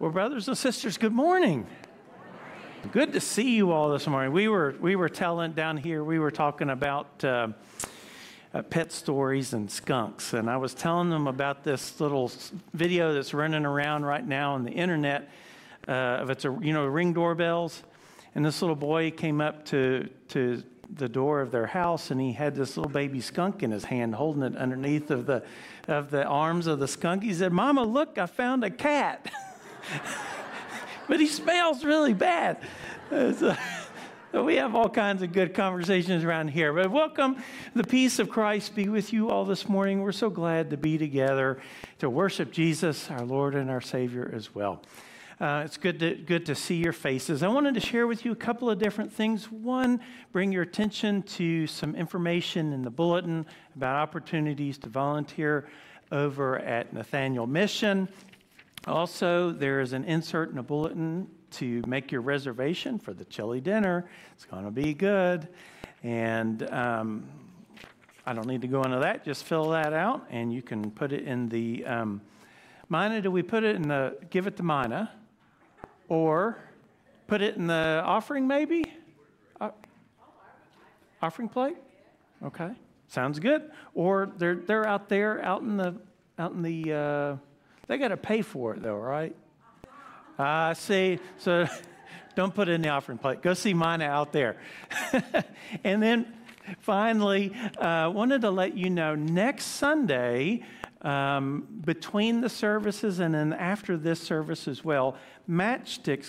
Well, brothers and sisters, good morning. Good to see you all this morning. We were telling down here, we were talking about pet stories and skunks, and I was telling them about this little video that's running around right now on the internet of Ring doorbells, and this little boy came up to the door of their house, and he had this little baby skunk in his hand, holding it underneath of the arms of the skunk. He said, "Mama, look, I found a cat." But he smells really bad. So we have all kinds of good conversations around here. But welcome. The peace of Christ be with you all this morning. We're so glad to be together to worship Jesus, our Lord and our Savior as well. It's good to see your faces. I wanted to share with you a couple of different things. One, bring your attention to some information in the bulletin about opportunities to volunteer over at Nathaniel Mission. Also, there is an insert in the bulletin to make your reservation for the chili dinner. It's going to be good. And I don't need to go into that. Just fill that out, and you can put it in the... Mina, do we put it in the... Give it to Mina. Or put it in the offering, maybe? Offering plate? Okay. Sounds good. Or they're out there, out in the they got to pay for it, though, right? See. So don't put it in the offering plate. Go see Mina out there. And then finally, wanted to let you know, next Sunday, between the services and then after this service as well, Matchstick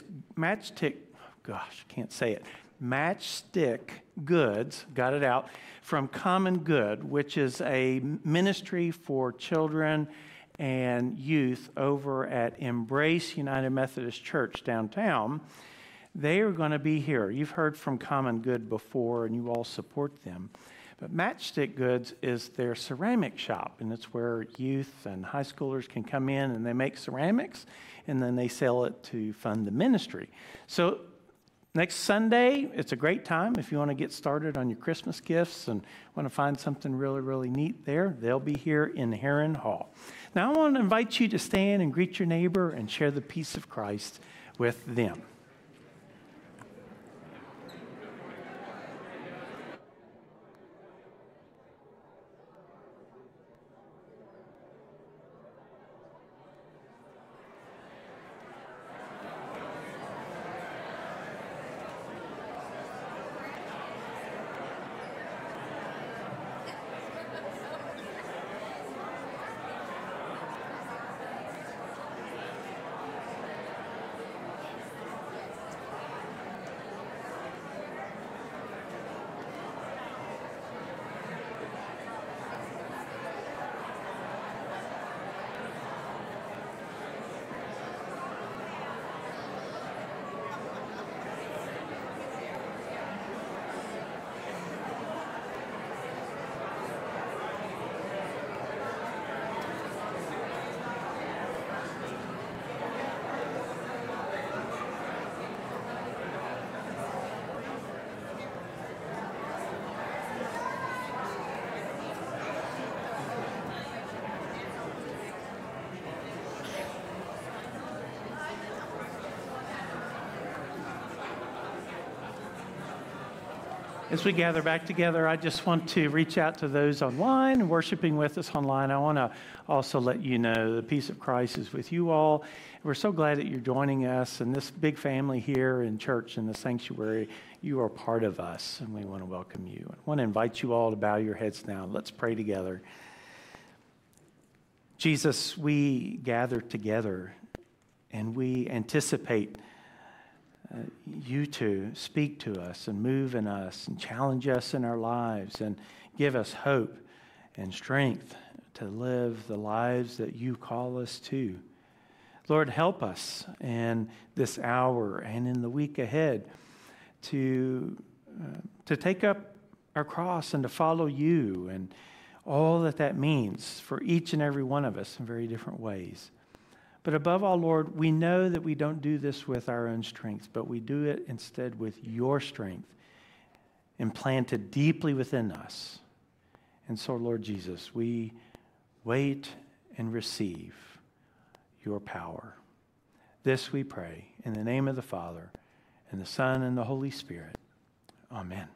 Goods, got it out, from Common Good, which is a ministry for children and youth over at Embrace United Methodist Church downtown. They are going to be here. You've heard from Common Good before, and you all support them. But Matchstick Goods is their ceramic shop, and it's where youth and high schoolers can come in and they make ceramics, and then they sell it to fund the ministry. So next Sunday, it's a great time if you want to get started on your Christmas gifts and want to find something really, really neat there. They'll be here in Heron Hall. Now, I want to invite you to stand and greet your neighbor and share the peace of Christ with them. As we gather back together, I just want to reach out to those online and worshiping with us online. I want to also let you know the peace of Christ is with you all. We're so glad that you're joining us and this big family here in church in the sanctuary. You are part of us, and we want to welcome you. I want to invite you all to bow your heads now. Let's pray together. Jesus, we gather together, and we anticipate you to speak to us and move in us and challenge us in our lives and give us hope and strength to live the lives that you call us to. Lord, help us in this hour and in the week ahead to take up our cross and to follow you and all that means for each and every one of us in very different ways. But above all, Lord, we know that we don't do this with our own strength, but we do it instead with your strength implanted deeply within us. And so, Lord Jesus, we wait and receive your power. This we pray in the name of the Father, and the Son, and the Holy Spirit. Amen.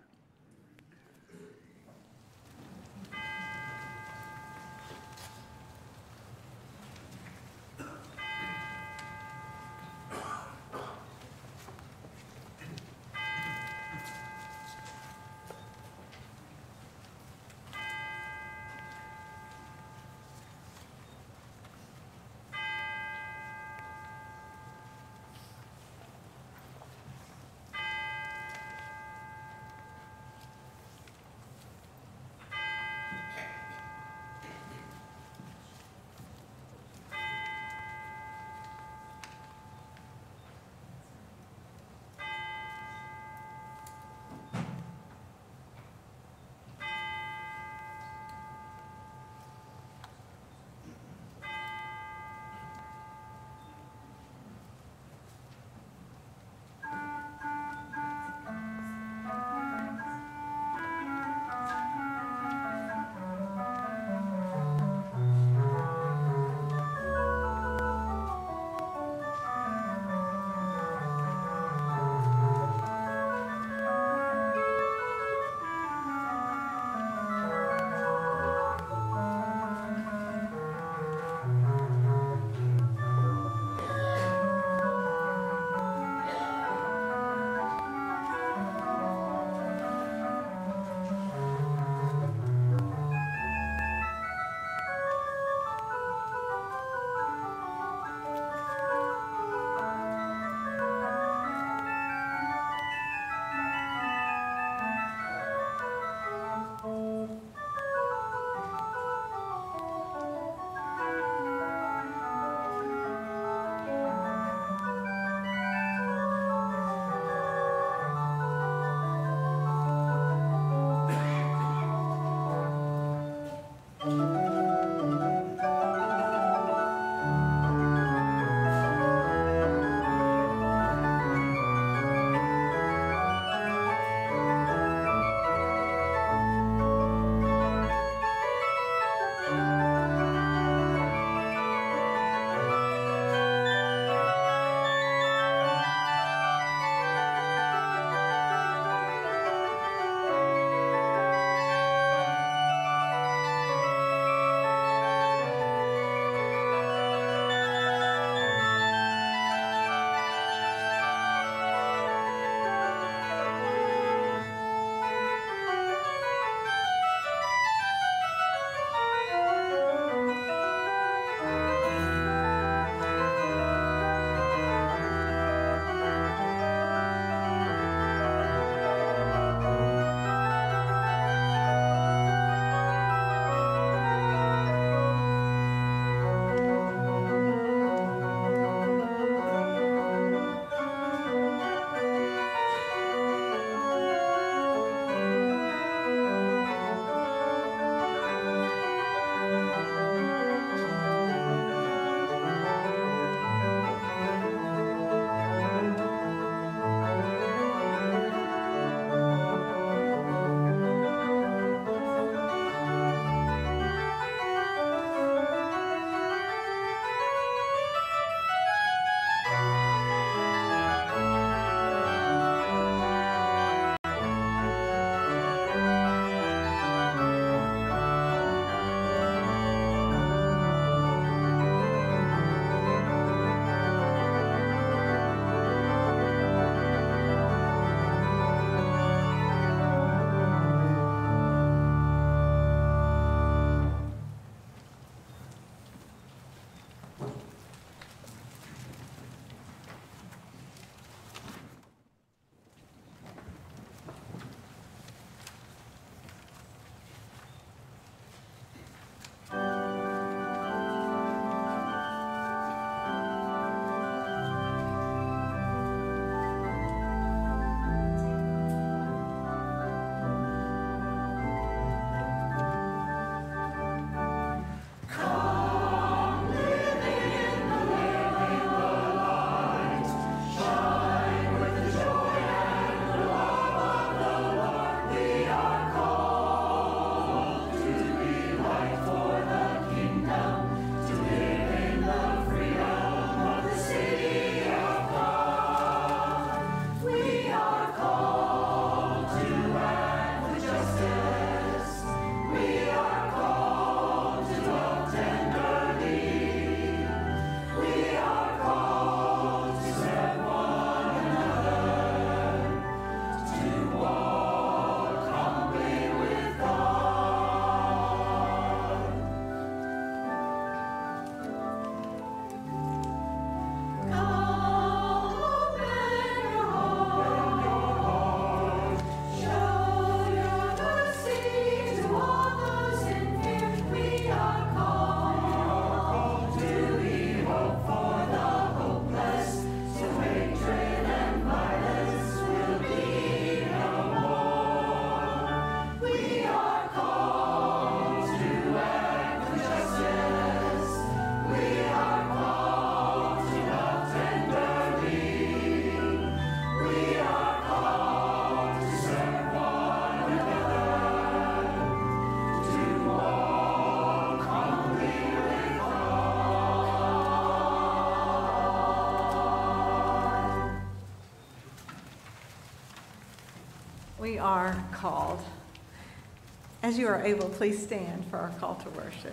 We are called. As you are able, please stand for our call to worship.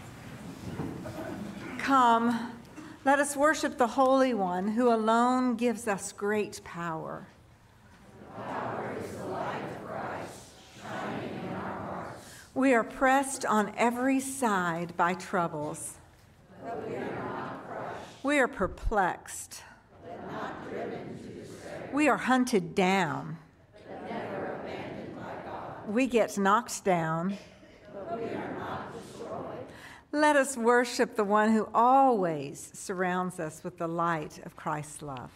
Come, let us worship the Holy One who alone gives us great power. The power is the light of Christ, shining in our hearts. We are pressed on every side by troubles. But we are not crushed. We are perplexed. But not driven to despair. We are hunted down. But never abandoned by God. We get knocked down. But we are not destroyed. Let us worship the one who always surrounds us with the light of Christ's love.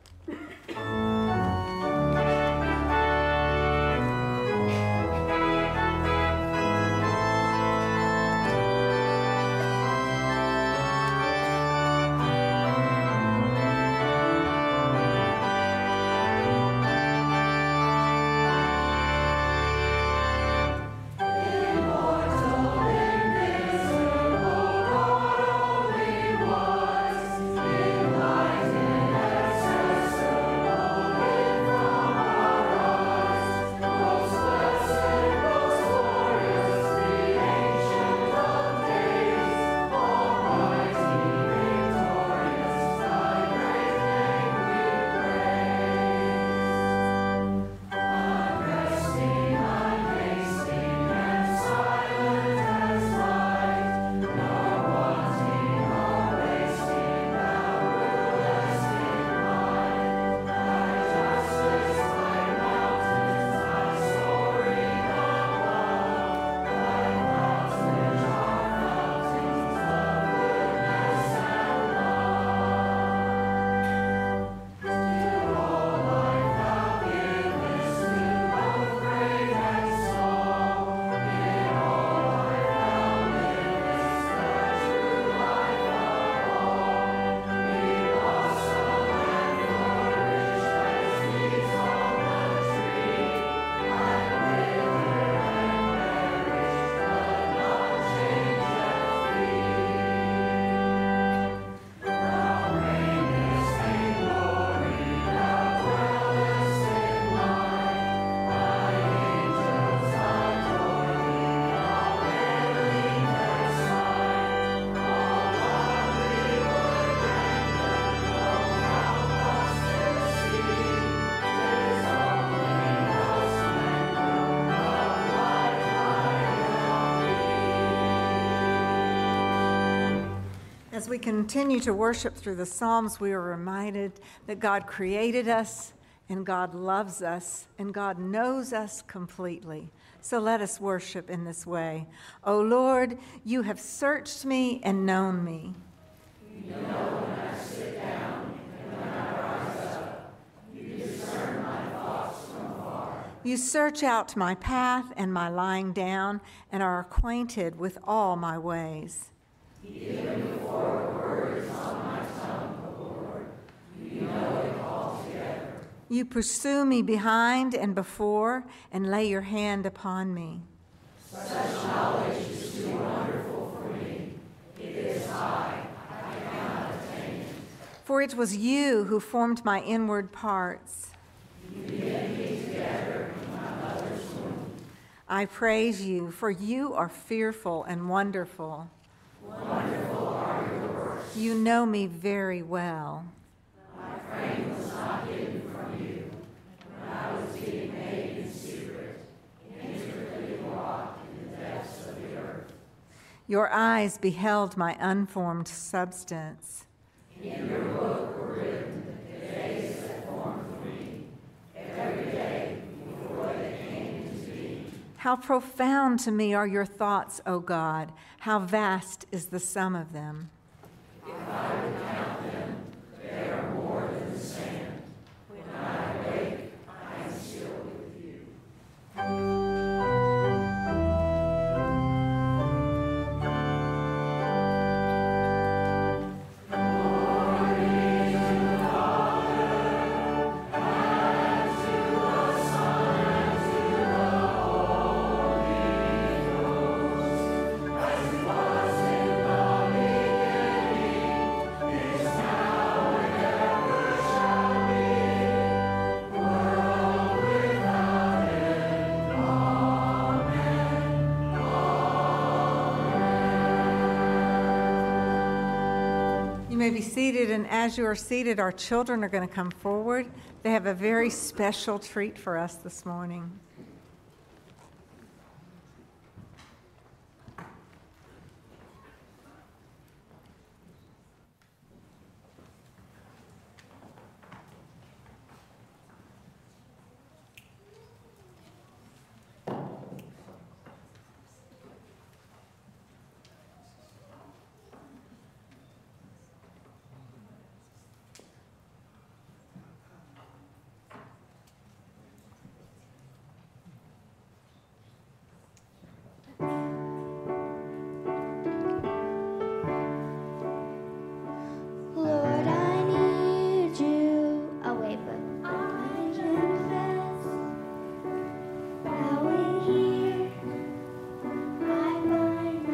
As we continue to worship through the Psalms, we are reminded that God created us, and God loves us, and God knows us completely. So let us worship in this way. O Lord, you have searched me and known me. You know when I sit down and when I rise up. You discern my thoughts from afar. You search out my path and my lying down, and are acquainted with all my ways. Even before a word is on my tongue, O Lord, you know it altogether. You pursue me behind and before, and lay your hand upon me. Such knowledge is too wonderful for me. It is high, I cannot attain it. For it was you who formed my inward parts. You knit me together in my mother's womb. I praise you, for you are fearful and wonderful. Wonderful are your works. You know me very well. My frame was not hidden from you when I was being made in secret, intricately wrought in the depths of the earth. Your eyes beheld my unformed substance. In your book were written the days that formed for me, every day before they came into being. How profound to me are your thoughts, O God. How vast is the sum of them. If I would count them, they are more than the sand. When I awake, I am still with you. As it was in the beginning, may be seated, and as you are seated, our children are going to come forward. They have a very special treat for us this morning. Lord, I need you. Oh, wait, but I confess, bowing here, I find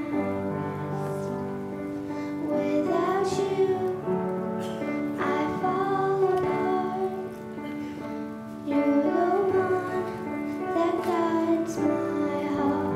my rest. Without you, I fall apart. You're the one that guides my heart.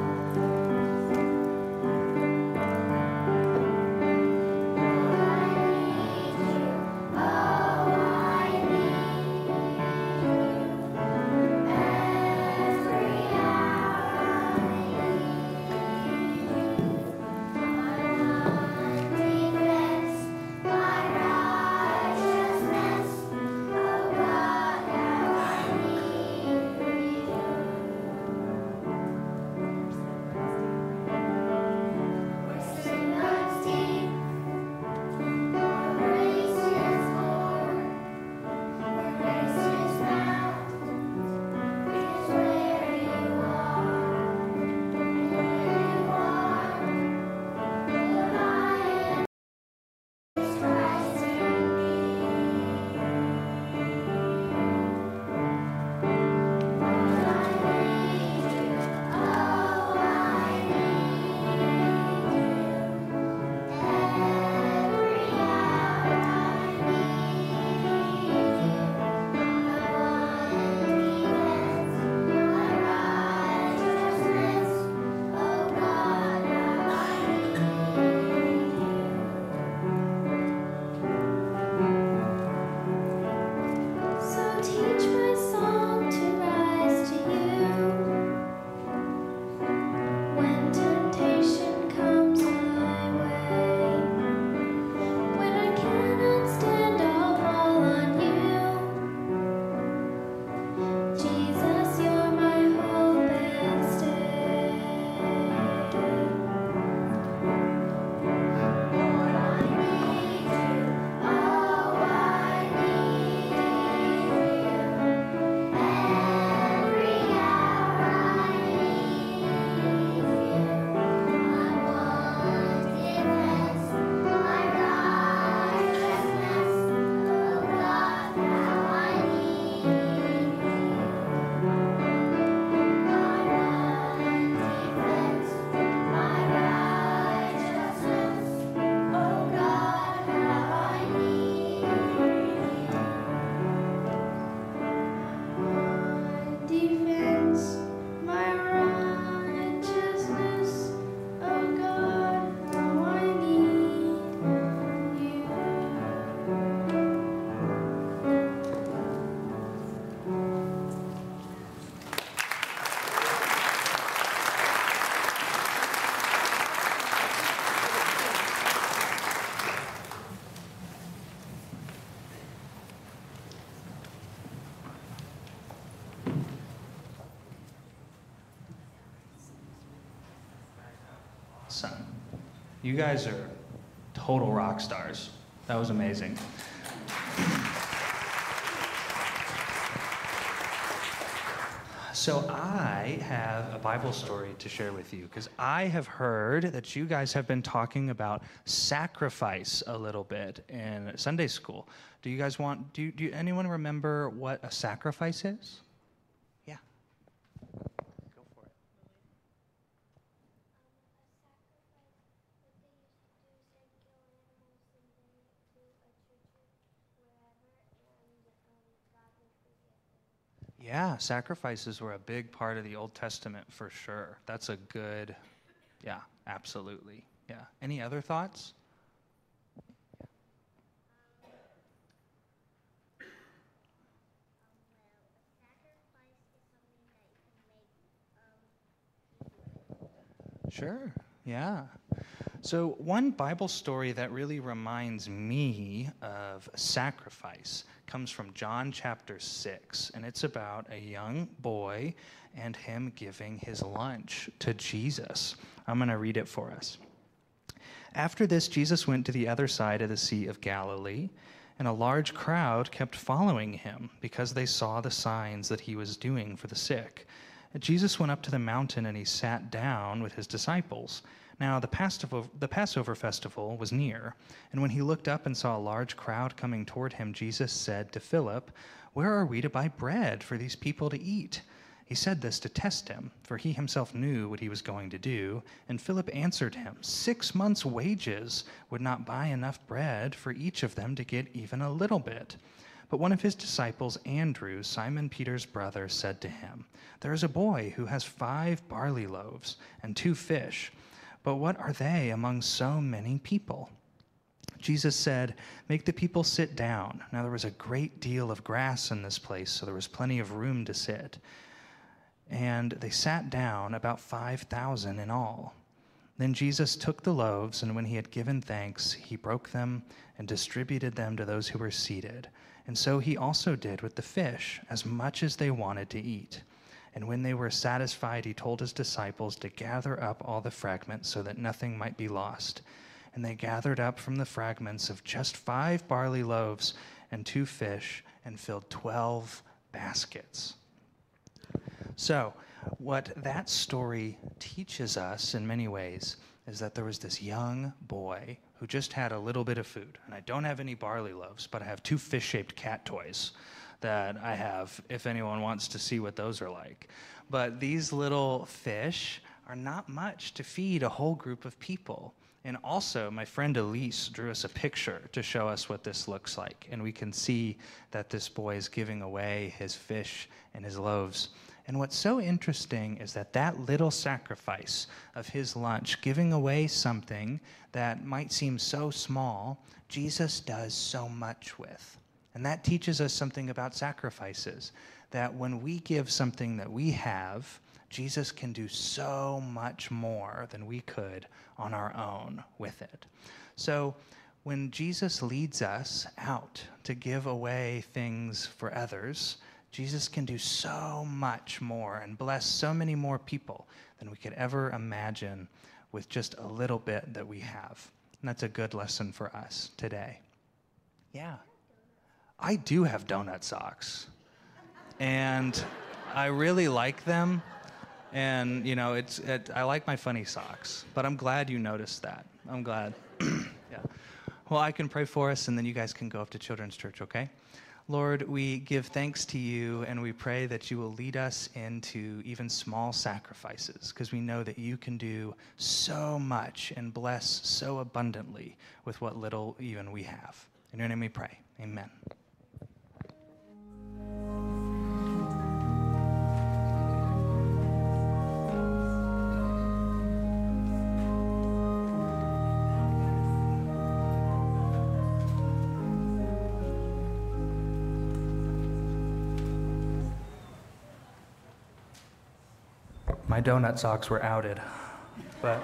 So teach my song to rise to you when temptation comes my way. When I cannot stand, I'll fall on you. Jesus, you're my hope and stay. Lord, I need you. Oh, I need you. Every hour I need you. My one defense, my righteousness. Oh God, how I need you. My one defense, my righteousness. Oh God, how I need you. My defense, my righteousness. Oh God, how I need you. Son, you guys are total rock stars. That was amazing. So I have a Bible story to share with you because I have heard that you guys have been talking about sacrifice a little bit in Sunday school. Do you guys want, do anyone remember what a sacrifice is? Yeah. Go for it. Yeah, sacrifices were a big part of the Old Testament for sure. That's a good, yeah, absolutely. Yeah. Any other thoughts? Sure, yeah. So one Bible story that really reminds me of sacrifice comes from John chapter 6, and it's about a young boy and him giving his lunch to Jesus. I'm going to read it for us. After this, Jesus went to the other side of the Sea of Galilee, and a large crowd kept following him because they saw the signs that he was doing for the sick. Jesus went up to the mountain and he sat down with his disciples. Now the Passover festival was near, and when he looked up and saw a large crowd coming toward him, Jesus said to Philip, "Where are we to buy bread for these people to eat?" He said this to test him, for he himself knew what he was going to do. And Philip answered him, 6 months' wages would not buy enough bread for each of them to get even a little bit. But one of his disciples, Andrew, Simon Peter's brother, said to him, "There is a boy who has 5 barley loaves and 2 fish, but what are they among so many people?" Jesus said, "Make the people sit down." Now there was a great deal of grass in this place, so there was plenty of room to sit. And they sat down, about 5,000 in all. Then Jesus took the loaves, and when he had given thanks, he broke them and distributed them to those who were seated. And so he also did with the fish, as much as they wanted to eat. And when they were satisfied, he told his disciples to gather up all the fragments so that nothing might be lost. And they gathered up from the fragments of just 5 barley loaves and 2 fish, and filled 12 baskets. So, what that story teaches us in many ways is that there was this young boy who just had a little bit of food. And I don't have any barley loaves, but I have 2 fish-shaped cat toys that I have, if anyone wants to see what those are like. But these little fish are not much to feed a whole group of people. And also, my friend Elise drew us a picture to show us what this looks like. And we can see that this boy is giving away his fish and his loaves. And what's so interesting is that that little sacrifice of his lunch, giving away something that might seem so small, Jesus does so much with. And that teaches us something about sacrifices, that when we give something that we have, Jesus can do so much more than we could on our own with it. So when Jesus leads us out to give away things for others, Jesus can do so much more and bless so many more people than we could ever imagine with just a little bit that we have. And that's a good lesson for us today. Yeah. I do have donut socks. And I really like them. And, you know, I like my funny socks. But I'm glad you noticed that. I'm glad. Yeah. Well, I can pray for us, and then you guys can go up to Children's Church, okay? Lord, we give thanks to you, and we pray that you will lead us into even small sacrifices, because we know that you can do so much and bless so abundantly with what little even we have. In your name we pray. Amen. My donut socks were outed, but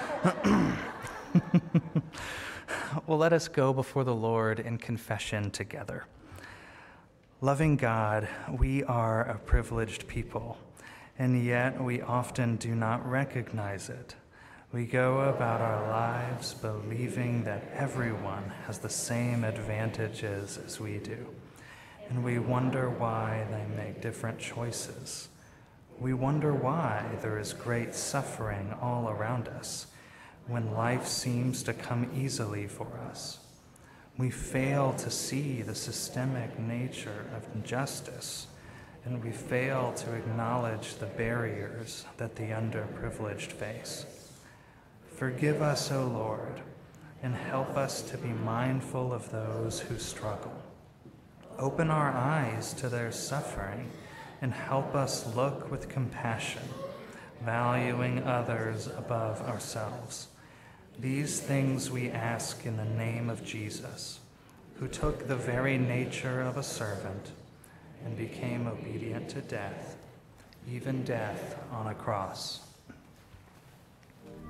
well, let us go before the Lord in confession together. Loving God, we are a privileged people, and yet we often do not recognize it. We go about our lives believing that everyone has the same advantages as we do, and we wonder why they make different choices. We wonder why there is great suffering all around us when life seems to come easily for us. We fail to see the systemic nature of injustice, and we fail to acknowledge the barriers that the underprivileged face. Forgive us, O Lord, and help us to be mindful of those who struggle. Open our eyes to their suffering and help us look with compassion, valuing others above ourselves. These things we ask in the name of Jesus, who took the very nature of a servant and became obedient to death, even death on a cross.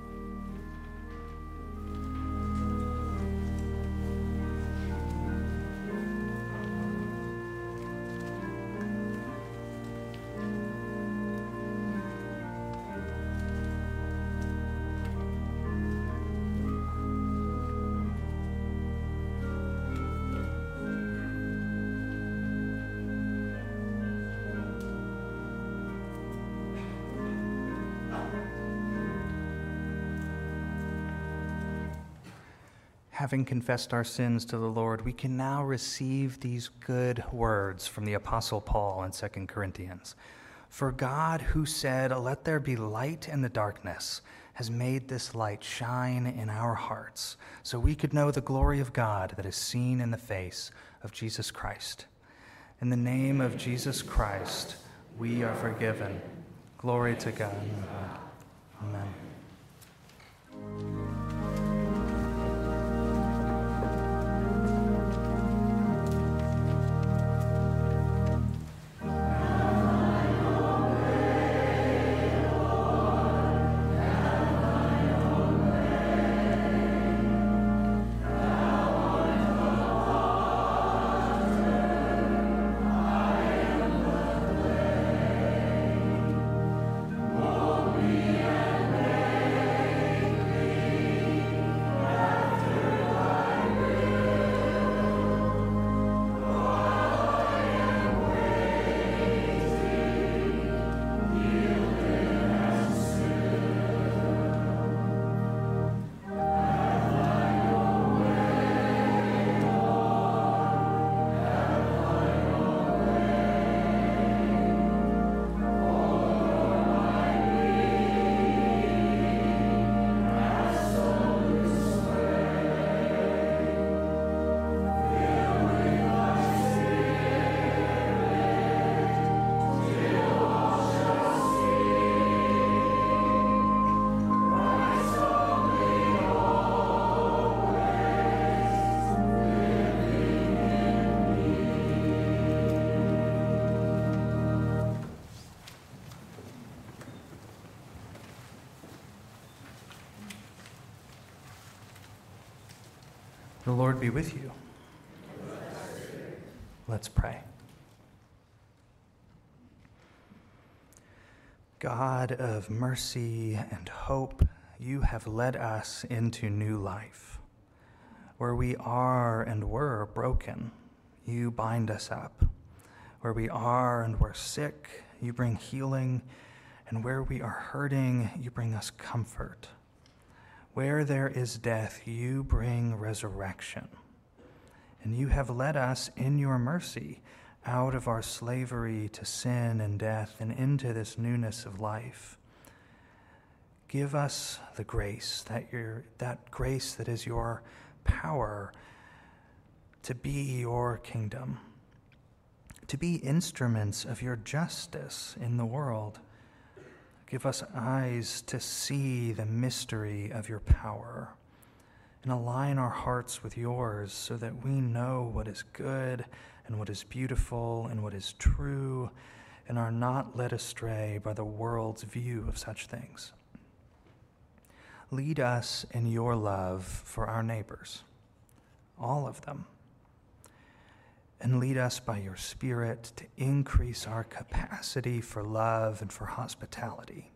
having confessed our sins to the Lord, we can now receive these good words from the Apostle Paul in 2 Corinthians. For God, who said, "Let there be light in the darkness," has made this light shine in our hearts, so we could know the glory of God that is seen in the face of Jesus Christ. In the name of Jesus Christ, we are forgiven. Glory to God. Amen. The Lord be with you. Let's pray. God of mercy and hope, you have led us into new life. Where we are and were broken, you bind us up. Where we are and we're sick, you bring healing. And where we are hurting, you bring us comfort. Where there is death, you bring resurrection. And you have led us in your mercy out of our slavery to sin and death and into this newness of life. Give us the grace, that grace that is your power to be your kingdom, to be instruments of your justice in the world. Give us eyes to see the mystery of your power and align our hearts with yours so that we know what is good and what is beautiful and what is true and are not led astray by the world's view of such things. Lead us in your love for our neighbors, all of them, and lead us by your Spirit to increase our capacity for love and for hospitality.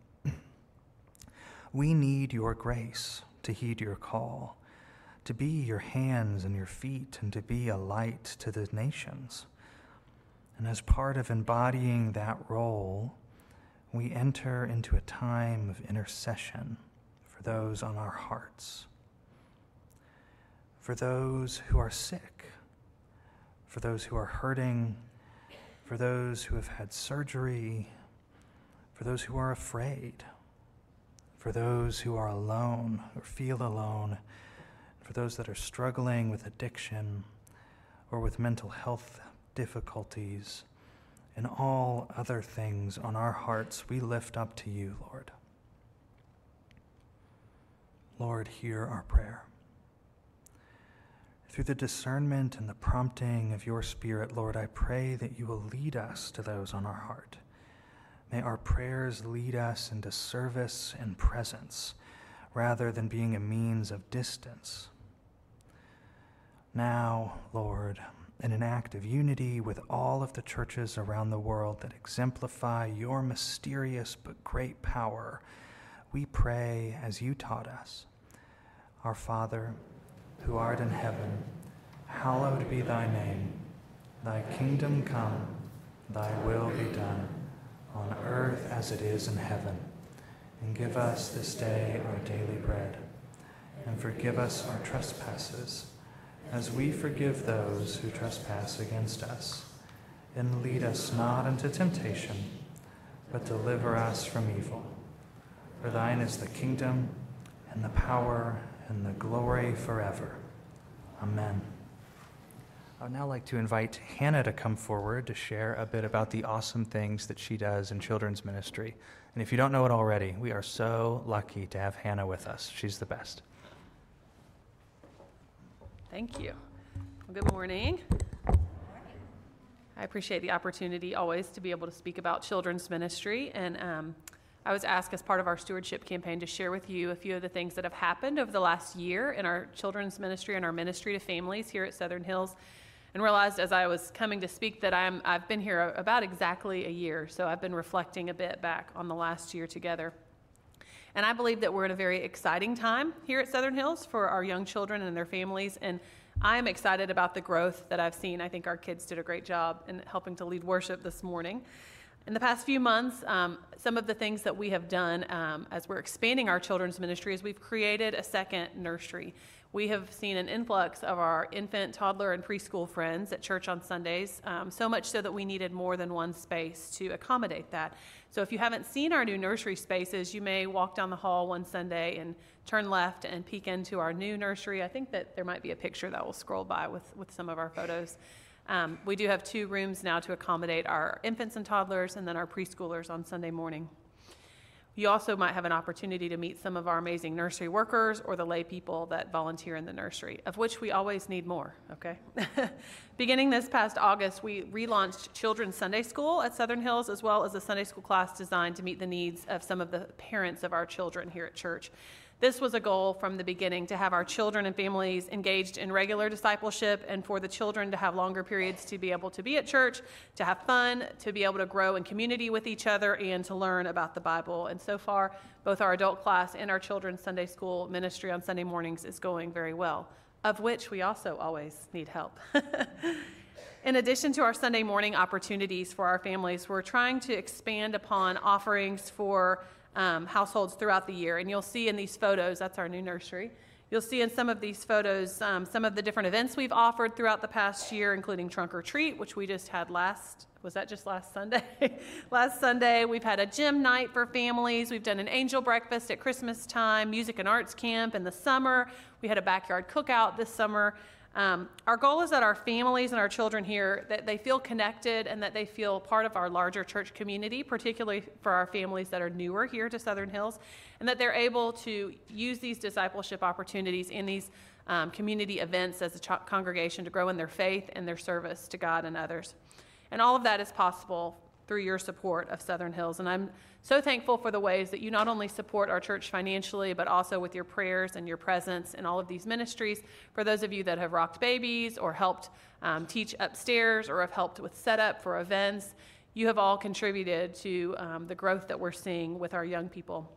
We need your grace to heed your call, to be your hands and your feet, and to be a light to the nations. And as part of embodying that role, we enter into a time of intercession for those on our hearts, for those who are sick, for those who are hurting, for those who have had surgery, for those who are afraid, for those who are alone or feel alone, for those that are struggling with addiction or with mental health difficulties, and all other things on our hearts we lift up to you, Lord. Lord, hear our prayer. Through the discernment and the prompting of your Spirit, Lord, I pray that you will lead us to those on our heart. May our prayers lead us into service and presence rather than being a means of distance. Now, Lord, in an act of unity with all of the churches around the world that exemplify your mysterious but great power, we pray as you taught us. Our Father, who art in heaven, hallowed be thy name. Thy kingdom come, thy will be done, on earth as it is in heaven. And give us this day our daily bread. and forgive us our trespasses, as we forgive those who trespass against us. And lead us not into temptation, but deliver us from evil. For thine is the kingdom, and the power, and the glory forever. Amen. I would now like to invite Hannah to come forward to share a bit about the awesome things that she does in children's ministry. And if you don't know it already, we are so lucky to have Hannah with us. She's the best. Thank you. Well, good morning. I appreciate the opportunity always to be able to speak about children's ministry. And I was asked as part of our stewardship campaign to share with you a few of the things that have happened over the last year in our children's ministry and our ministry to families here at Southern Hills. And realized as I was coming to speak that I've been here about exactly a year. So I've been reflecting a bit back on the last year together. And I believe that we're in a very exciting time here at Southern Hills for our young children and their families. And I am excited about the growth that I've seen. I think our kids did a great job in helping to lead worship this morning. In the past few months, some of the things that we have done as we're expanding our children's ministry is we've created a second nursery. We have seen an influx of our infant, toddler, and preschool friends at church on Sundays, so much so that we needed more than one space to accommodate that. So if you haven't seen our new nursery spaces, you may walk down the hall one Sunday and turn left and peek into our new nursery. I think that there might be a picture that will scroll by with some of our photos. We do have 2 rooms now to accommodate our infants and toddlers and then our preschoolers on Sunday morning. You also might have an opportunity to meet some of our amazing nursery workers or the lay people that volunteer in the nursery, of which we always need more, okay? Beginning this past August, we relaunched Children's Sunday School at Southern Hills, as well as a Sunday school class designed to meet the needs of some of the parents of our children here at church. This was a goal from the beginning, to have our children and families engaged in regular discipleship, and for the children to have longer periods to be able to be at church, to have fun, to be able to grow in community with each other, and to learn about the Bible. And so far, both our adult class and our children's Sunday school ministry on Sunday mornings is going very well, of which we also always need help. In addition to our Sunday morning opportunities for our families, we're trying to expand upon offerings for households throughout the year. And you'll see in these photos, that's our new nursery. You'll see in some of these photos some of the different events we've offered throughout the past year, including Trunk or Treat, which we just had last Sunday? Last Sunday. We've had a gym night for families. We've done an angel breakfast at Christmas time, music and arts camp in the summer. We had a backyard cookout this summer. Our goal is that our families and our children here, that they feel connected and that they feel part of our larger church community, particularly for our families that are newer here to Southern Hills, and that they're able to use these discipleship opportunities in these community events as a congregation to grow in their faith and their service to God and others. And all of that is possible through your support of Southern Hills. And I'm so thankful for the ways that you not only support our church financially, but also with your prayers and your presence in all of these ministries. For those of you that have rocked babies or helped teach upstairs or have helped with setup for events, you have all contributed to the growth that we're seeing with our young people.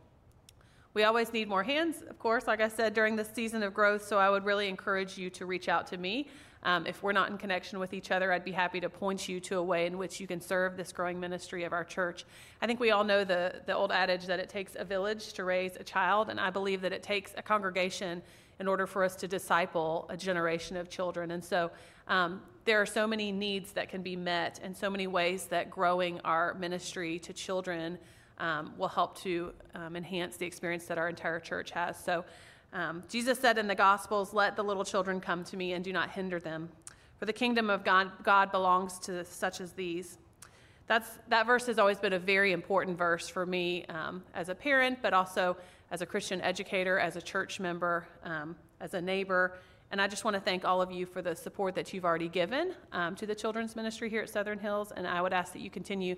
We always need more hands, of course, like I said, during this season of growth, so I would really encourage you to reach out to me. If we're not in connection with each other, I'd be happy to point you to a way in which you can serve this growing ministry of our church. I think we all know the old adage that it takes a village to raise a child, and I believe that it takes a congregation in order for us to disciple a generation of children. And so there are so many needs that can be met and so many ways that growing our ministry to children will help to enhance the experience that our entire church has. So Jesus said in the Gospels, "Let the little children come to me and do not hinder them, for the kingdom of God belongs to such as these." That verse has always been a very important verse for me as a parent, but also as a Christian educator, as a church member, as a neighbor. And I just want to thank all of you for the support that you've already given to the children's ministry here at Southern Hills. And I would ask that you continue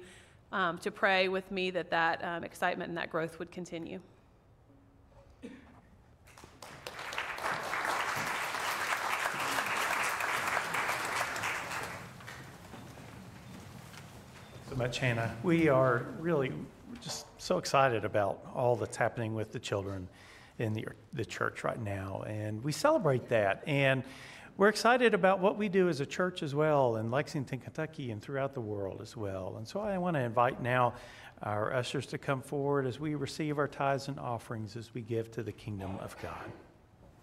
to pray with me that excitement and that growth would continue. So much, Hannah. We are really just so excited about all that's happening with the children in the church right now, and we celebrate that. And we're excited about what we do as a church as well in Lexington, Kentucky, and throughout the world as well. And so I want to invite now our ushers to come forward as we receive our tithes and offerings as we give to the kingdom of God.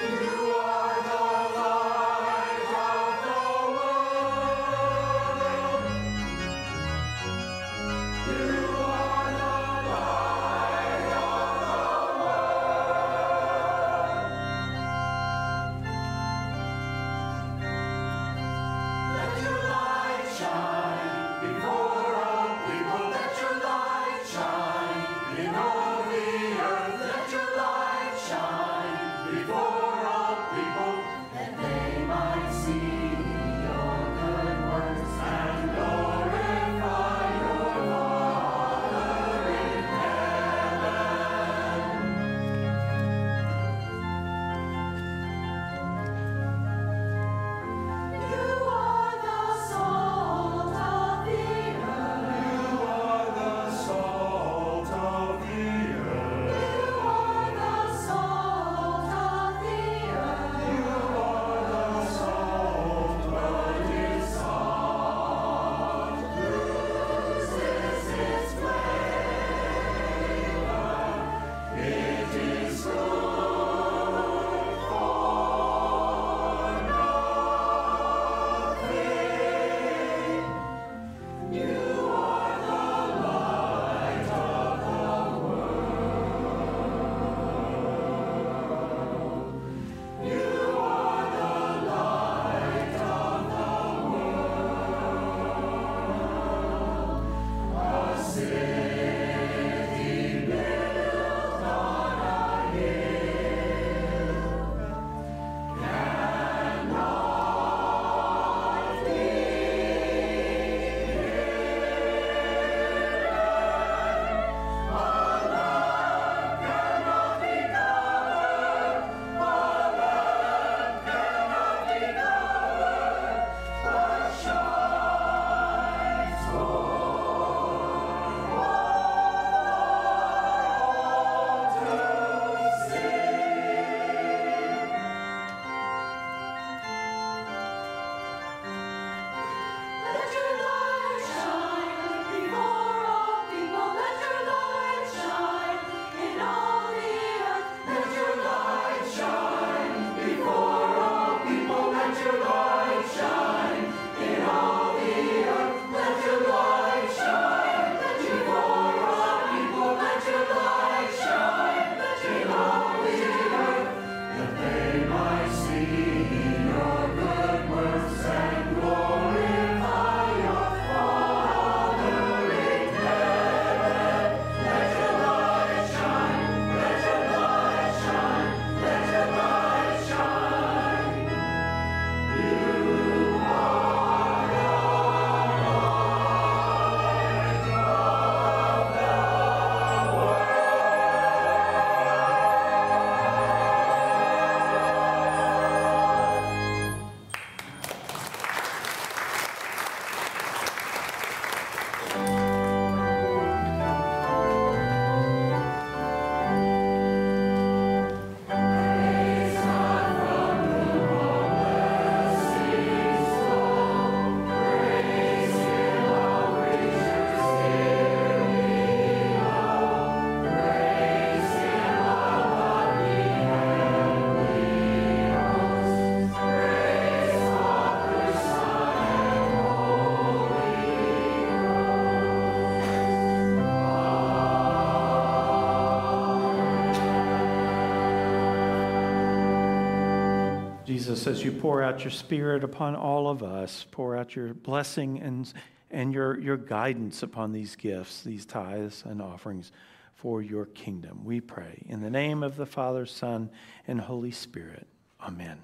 Jesus, as you pour out your Spirit upon all of us, pour out your blessing and your guidance upon these gifts, these tithes and offerings for your kingdom. We pray in the name of the Father, Son, and Holy Spirit. Amen.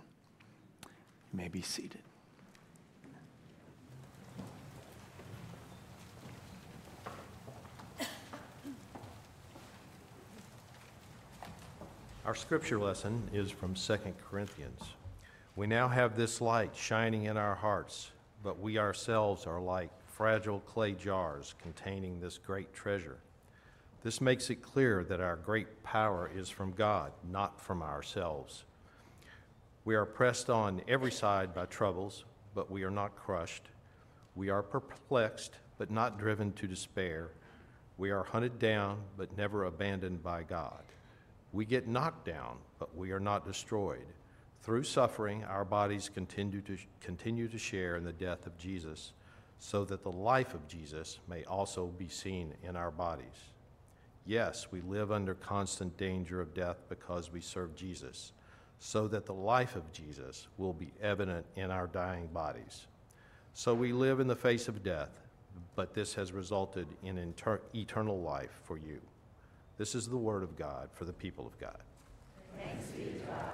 You may be seated. Our scripture lesson is from 2 Corinthians. We now have this light shining in our hearts, but we ourselves are like fragile clay jars containing this great treasure. This makes it clear that our great power is from God, not from ourselves. We are pressed on every side by troubles, but we are not crushed. We are perplexed, but not driven to despair. We are hunted down, but never abandoned by God. We get knocked down, but we are not destroyed. Through suffering, our bodies continue to share in the death of Jesus, so that the life of Jesus may also be seen in our bodies. Yes, we live under constant danger of death because we serve Jesus, so that the life of Jesus will be evident in our dying bodies. So we live in the face of death, but this has resulted in eternal life for you. This is the word of God for the people of God. Thanks be to God.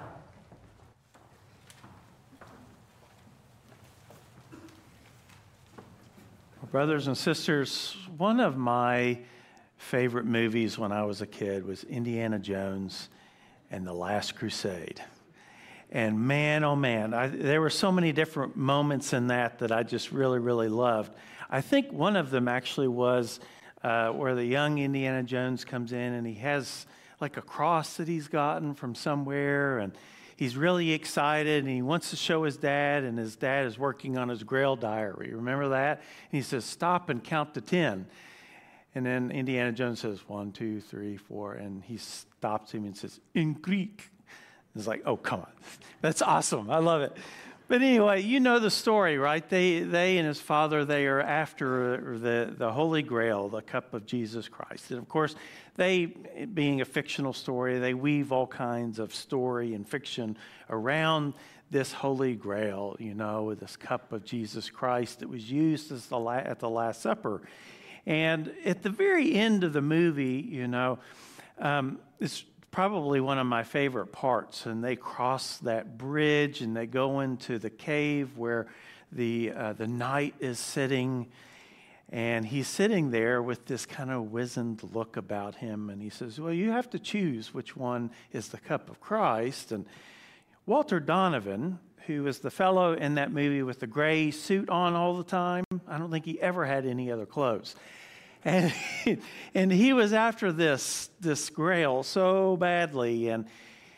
Brothers and sisters, one of my favorite movies when I was a kid was Indiana Jones and the Last Crusade. And man, oh man, there were so many different moments in that I just really, really loved. I think one of them actually was where the young Indiana Jones comes in and he has like a cross that he's gotten from somewhere, and he's really excited and he wants to show his dad, and his dad is working on his Grail diary. Remember that? And he says, stop and count to 10. And then Indiana Jones says, 1, 2, 3, 4. And he stops him and says, in Greek. It's like, oh, come on. That's awesome. I love it. But anyway, you know the story, right? They and his father, they are after the Holy Grail, the cup of Jesus Christ. And of course, they, being a fictional story, they weave all kinds of story and fiction around this Holy Grail, you know, this cup of Jesus Christ that was used as at the Last Supper. And at the very end of the movie, you know, it's probably one of my favorite parts. And they cross that bridge and they go into the cave where the knight is sitting. And he's sitting there with this kind of wizened look about him. And he says, well, you have to choose which one is the cup of Christ. And Walter Donovan, who is the fellow in that movie with the gray suit on all the time, I don't think he ever had any other clothes. And he was after this grail so badly. And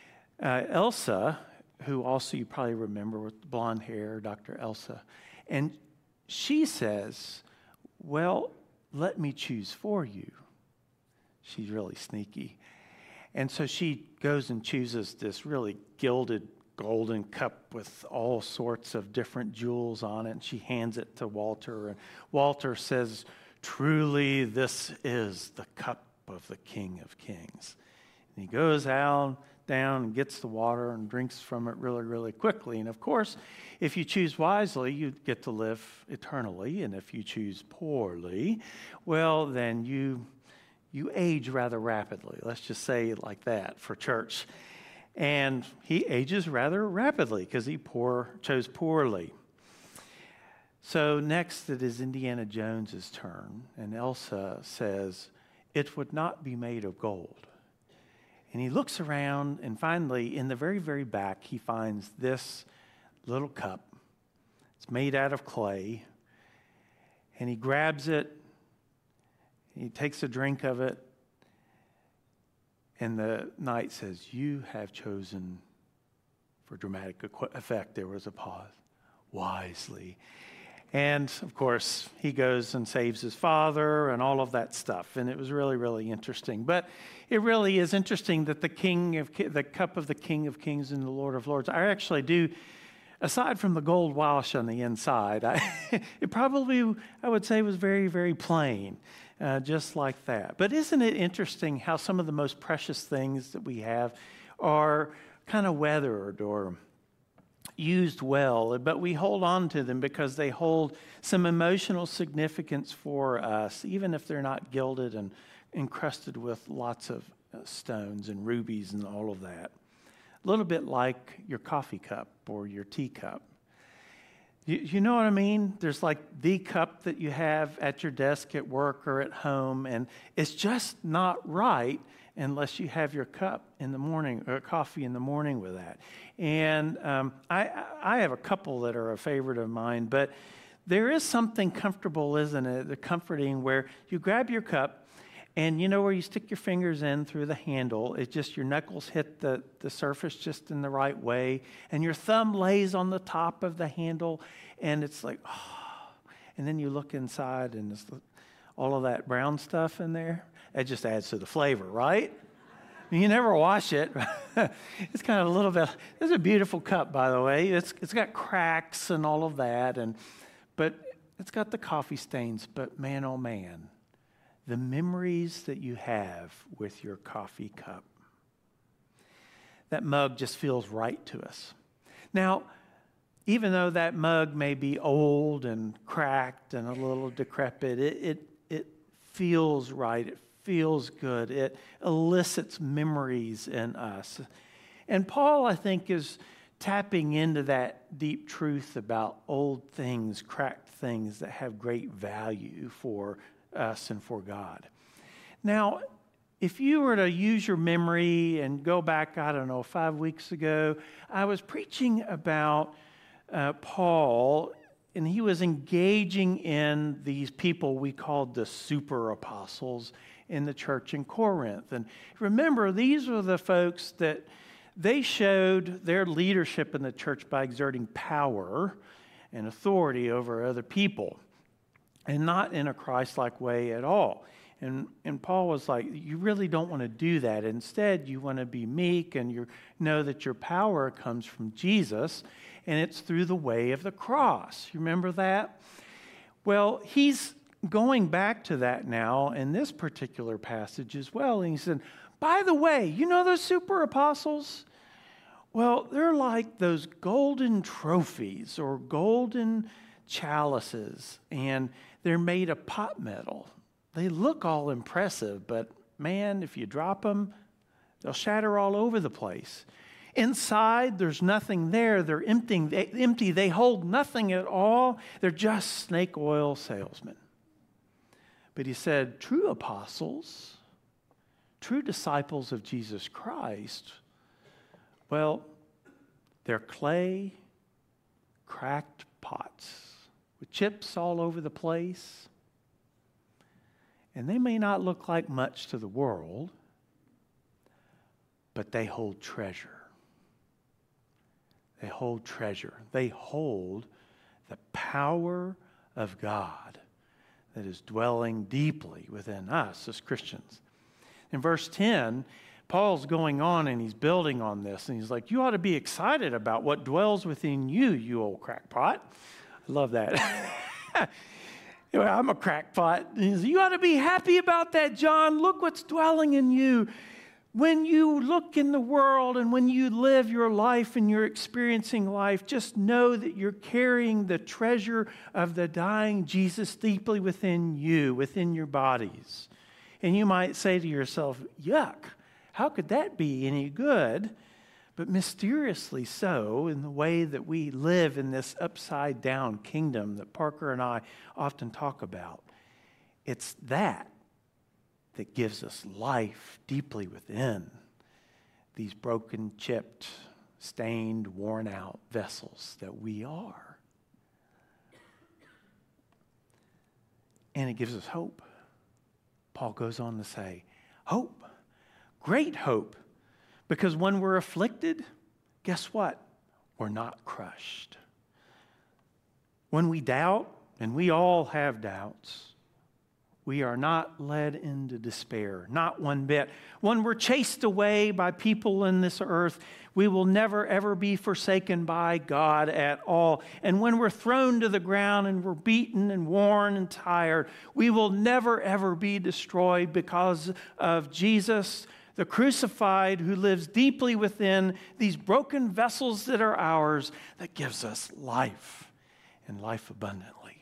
Elsa, who also you probably remember with blonde hair, Dr. Elsa, and she says, well, let me choose for you. She's really sneaky. And so she goes and chooses this really gilded golden cup with all sorts of different jewels on it. And she hands it to Walter. And Walter says, truly, this is the cup of the King of Kings. And he goes down and gets the water and drinks from it really, really quickly. And of course, if you choose wisely, you get to live eternally. And if you choose poorly, well, then you age rather rapidly. Let's just say it like that for church. And he ages rather rapidly because he chose poorly. So next it is Indiana Jones's turn, and Elsa says, it would not be made of gold. And he looks around, and finally, in the very, very back, he finds this little cup. It's made out of clay, and he grabs it, he takes a drink of it, and the knight says, you have chosen, for dramatic effect, there was a pause, wisely. And, of course, he goes and saves his father and all of that stuff. And it was really, really interesting. But it really is interesting that the cup of the King of Kings and the Lord of Lords, I actually do, aside from the gold wash on the inside, it probably, I would say, was very, very plain, just like that. But isn't it interesting how some of the most precious things that we have are kind of weathered or used well, but we hold on to them because they hold some emotional significance for us, even if they're not gilded and encrusted with lots of stones and rubies and all of that. A little bit like your coffee cup or your teacup. You know what I mean? There's like the cup that you have at your desk at work or at home, and it's just not right unless you have your cup in the morning or coffee in the morning with that. And I have a couple that are a favorite of mine, but there is something comfortable, isn't it? The comforting where you grab your cup and you know where you stick your fingers in through the handle. It's just your knuckles hit the surface just in the right way, and your thumb lays on the top of the handle, and it's like, oh. And then you look inside and it's all of that brown stuff in there. It just adds to the flavor, right? You never wash it. It's kind of a little bit. It's a beautiful cup, by the way. It's got cracks and all of that, but it's got the coffee stains. But man, oh man, the memories that you have with your coffee cup. That mug just feels right to us. Now, even though that mug may be old and cracked and a little decrepit, it feels right. It feels good. It elicits memories in us. And Paul, I think, is tapping into that deep truth about old things, cracked things that have great value for us and for God. Now, if you were to use your memory and go back, 5 weeks ago, I was preaching about Paul, and he was engaging in these people we called the super apostles in the church in Corinth. And remember, these were the folks that they showed their leadership in the church by exerting power and authority over other people, and not in a Christ-like way at all. And Paul was like, you really don't want to do that. Instead, you want to be meek, and you know that your power comes from Jesus, and it's through the way of the cross. You remember that? Well, he's going back to that now in this particular passage as well. And he said, by the way, you know those super apostles? Well, they're like those golden trophies or golden chalices, and they're made of pot metal. They look all impressive, but man, if you drop them, they'll shatter all over the place. Inside, there's nothing there. They're empty. They hold nothing at all. They're just snake oil salesmen. But he said, true apostles, true disciples of Jesus Christ, well, they're clay, cracked pots with chips all over the place. And they may not look like much to the world, but they hold treasure. They hold treasure. They hold the power of God that is dwelling deeply within us as Christians. In verse 10, Paul's going on and he's building on this. And he's like, you ought to be excited about what dwells within you, you old crackpot. I love that. I'm a crackpot. You ought to be happy about that, John. Look what's dwelling in you. When you look in the world and when you live your life and you're experiencing life, just know that you're carrying the treasure of the dying Jesus deeply within you, within your bodies. And you might say to yourself, yuck, how could that be any good? But mysteriously so, in the way that we live in this upside-down kingdom that Parker and I often talk about, it's that gives us life deeply within these broken, chipped, stained, worn-out vessels that we are. And it gives us hope. Paul goes on to say, hope, great hope. Because when we're afflicted, guess what? We're not crushed. When we doubt, and we all have doubts, we are not led into despair, not one bit. When we're chased away by people in this earth, we will never, ever be forsaken by God at all. And when we're thrown to the ground and we're beaten and worn and tired, we will never, ever be destroyed because of Jesus, the crucified, who lives deeply within these broken vessels that are ours, that gives us life and life abundantly.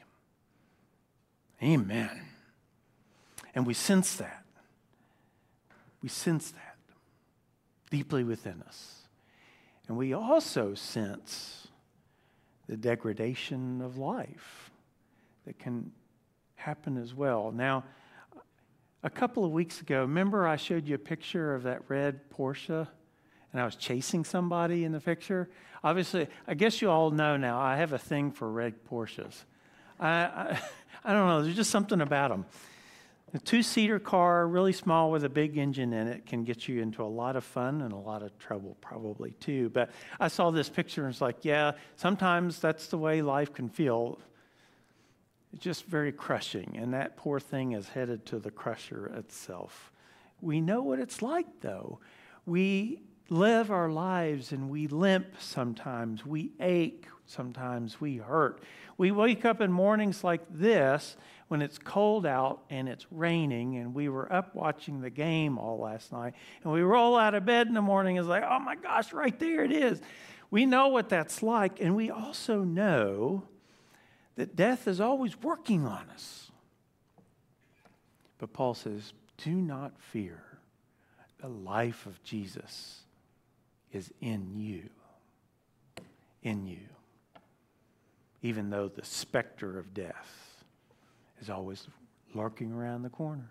Amen. And we sense that. We sense that deeply within us. And we also sense the degradation of life that can happen as well. Now, a couple of weeks ago, remember I showed you a picture of that red Porsche? And I was chasing somebody in the picture? Obviously, I guess you all know now, I have a thing for red Porsches. I don't know, there's just something about them. A two-seater car, really small with a big engine in it, can get you into a lot of fun and a lot of trouble probably too. But I saw this picture and it's like, yeah, sometimes that's the way life can feel. It's just very crushing. And that poor thing is headed to the crusher itself We know what it's like, though. We live our lives and we limp sometimes. We ache sometimes. We hurt. We wake up in mornings like this when it's cold out and it's raining, and we were up watching the game all last night, and we roll out of bed in the morning and it's like, oh my gosh, right there it is. We know what that's like, and we also know that death is always working on us. But Paul says, do not fear. The life of Jesus is in you. In you. Even though the specter of death is always lurking around the corner.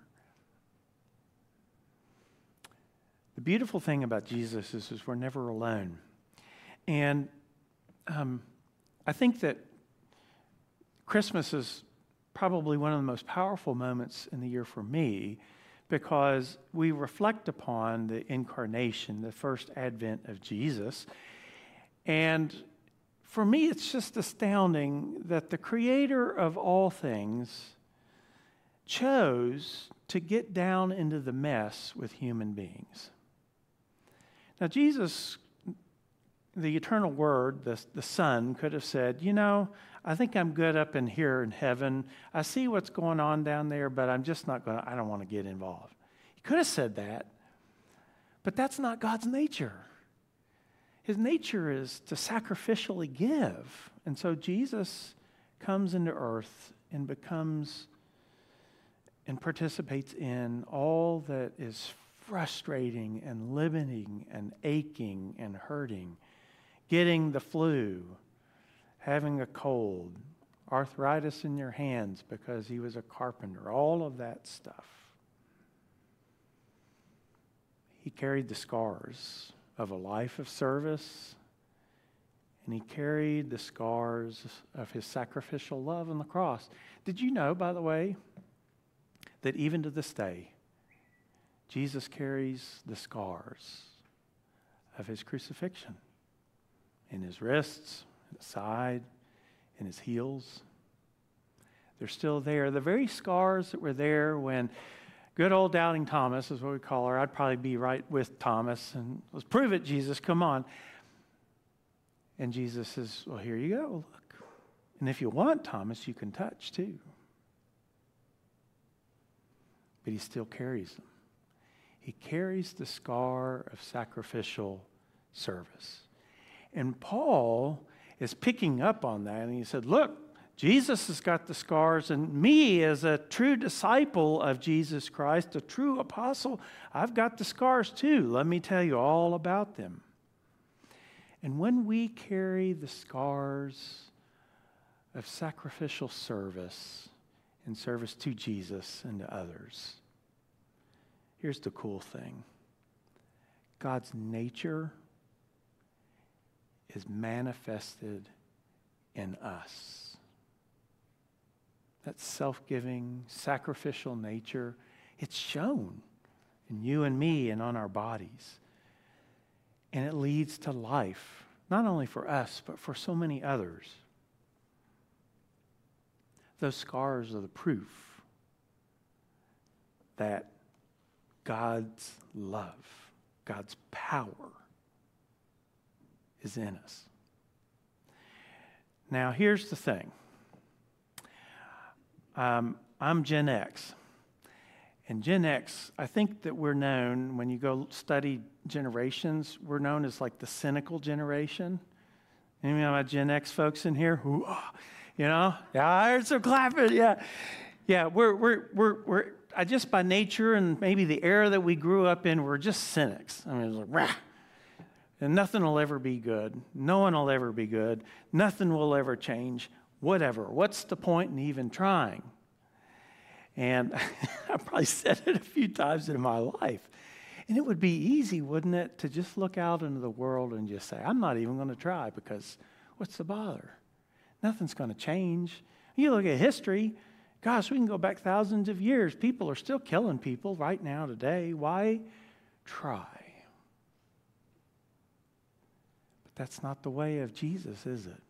The beautiful thing about Jesus is we're never alone. And I think that Christmas is probably one of the most powerful moments in the year for me, because we reflect upon the incarnation, the first advent of Jesus. And for me, it's just astounding that the creator of all things chose to get down into the mess with human beings. Now, Jesus, the eternal Word, the Son, could have said, you know, I think I'm good up in here in heaven. I see what's going on down there, but I'm just not going to, I don't want to get involved. He could have said that, but that's not God's nature. His nature is to sacrificially give. And so Jesus comes into earth and becomes and participates in all that is frustrating and limiting and aching and hurting, getting the flu, having a cold, arthritis in your hands because he was a carpenter, all of that stuff. He carried the scars of a life of service, and he carried the scars of his sacrificial love on the cross. Did you know, by the way, that even to this day, Jesus carries the scars of his crucifixion in his wrists, in his side, in his heels? They're still there. The very scars that were there when good old Doubting Thomas, is what we call her. I'd probably be right with Thomas. And let's prove it, Jesus. Come on. And Jesus says, well, here you go. Look. And if you want, Thomas, you can touch too. But he still carries them. He carries the scar of sacrificial service. And Paul is picking up on that. And he said, look, Jesus has got the scars, and me as a true disciple of Jesus Christ, a true apostle, I've got the scars too. Let me tell you all about them. And when we carry the scars of sacrificial service in service to Jesus and to others, here's the cool thing. God's nature is manifested in us. That self-giving, sacrificial nature, it's shown in you and me and on our bodies. And it leads to life, not only for us, but for so many others. Those scars are the proof that God's love, God's power is in us. Now, here's the thing. I'm Gen X. And Gen X, I think that we're known, when you go study generations, we're known as like the cynical generation. Any of my Gen X folks in here? Ooh, you know? Yeah, I heard some clapping. Yeah. Yeah, we're I just by nature and maybe the era that we grew up in, we're just cynics. I mean, it's like, rah. And nothing will ever be good. No one will ever be good. Nothing will ever change. Whatever. What's the point in even trying? And I probably said it a few times in my life. And it would be easy, wouldn't it, to just look out into the world and just say, I'm not even going to try, because what's the bother? Nothing's going to change. You look at history, gosh, we can go back thousands of years. People are still killing people right now today. Why try? But that's not the way of Jesus, is it?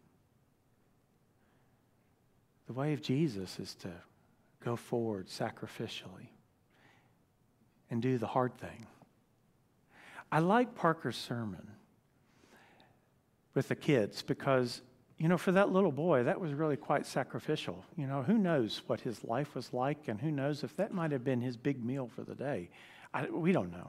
The way of Jesus is to go forward sacrificially and do the hard thing. I like Parker's sermon with the kids because, for that little boy, that was really quite sacrificial. Who knows what his life was like, and who knows if that might have been his big meal for the day. We don't know.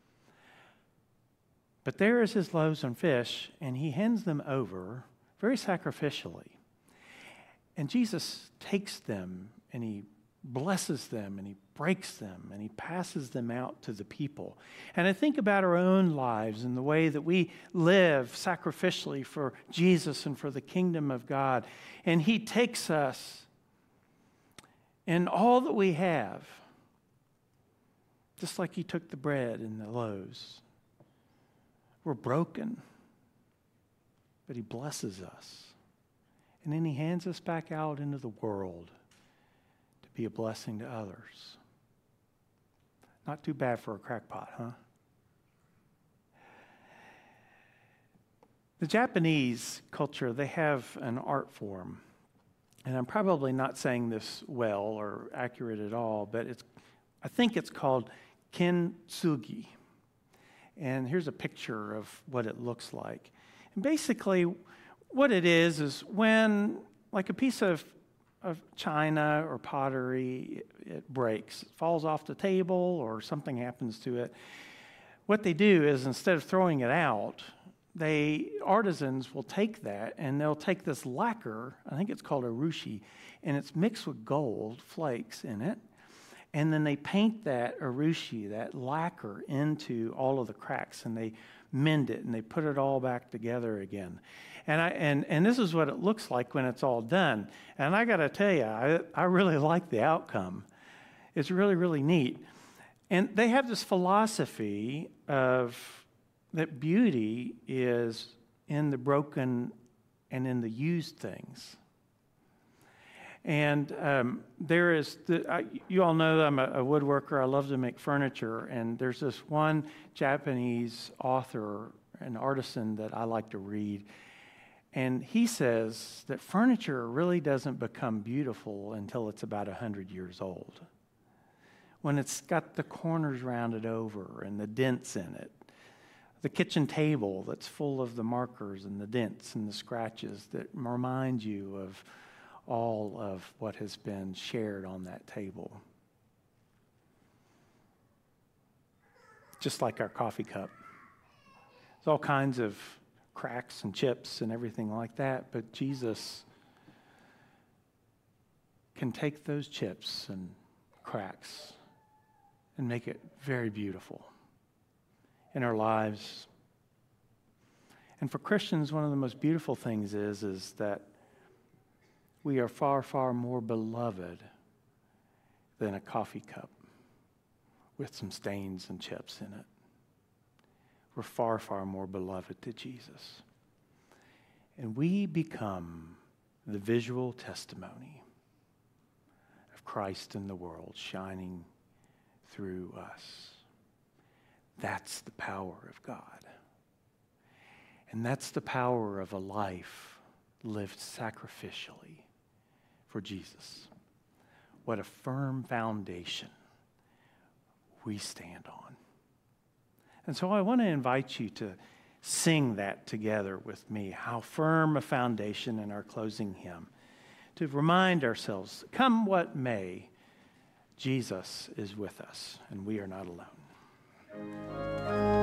But there is his loaves and fish, and he hands them over very sacrificially. And Jesus takes them, and he blesses them, and he breaks them, and he passes them out to the people. And I think about our own lives and the way that we live sacrificially for Jesus and for the kingdom of God. And he takes us in all that we have, just like he took the bread and the loaves. We're broken, but he blesses us. And then he hands us back out into the world to be a blessing to others. Not too bad for a crackpot, huh? The Japanese culture, they have an art form. And I'm probably not saying this well or accurate at all, but I think it's called kintsugi. And here's a picture of what it looks like. And basically, what it is when, like a piece of china or pottery, it breaks. It falls off the table or something happens to it. What they do is instead of throwing it out, artisans will take that and they'll take this lacquer, I think it's called urushi, and it's mixed with gold flakes in it. And then they paint that urushi, that lacquer, into all of the cracks, and they mend it, and they put it all back together again. And this is what it looks like when it's all done. And I got to tell you, I really like the outcome. It's really, really neat. And they have this philosophy of that beauty is in the broken and in the used things. And you all know that I'm a woodworker. I love to make furniture. And there's this one Japanese author, an artisan that I like to read. And he says that furniture really doesn't become beautiful until it's about 100 years old. When it's got the corners rounded over and the dents in it. The kitchen table that's full of the markers and the dents and the scratches that remind you of all of what has been shared on that table. Just like our coffee cup. There's all kinds of cracks and chips and everything like that, but Jesus can take those chips and cracks and make it very beautiful in our lives. And for Christians, one of the most beautiful things is that we are far, far more beloved than a coffee cup with some stains and chips in it. We're far, far more beloved to Jesus. And we become the visual testimony of Christ in the world shining through us. That's the power of God. And that's the power of a life lived sacrificially for Jesus. What a firm foundation we stand on. And so I want to invite you to sing that together with me, how firm a foundation, in our closing hymn, to remind ourselves, come what may, Jesus is with us, and we are not alone.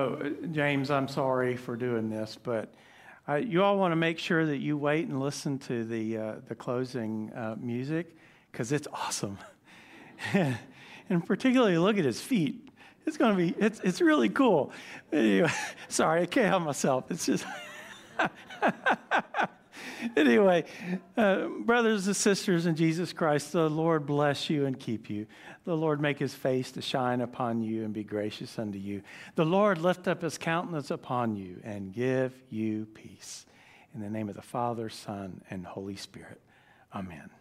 So, James, I'm sorry for doing this, but you all want to make sure that you wait and listen to the closing music, because it's awesome. And particularly look at his feet. It's going to be, it's really cool. Anyway, sorry, I can't help myself. It's just, anyway, brothers and sisters in Jesus Christ, the Lord bless you and keep you. The Lord make his face to shine upon you and be gracious unto you. The Lord lift up his countenance upon you and give you peace. In the name of the Father, Son, and Holy Spirit. Amen.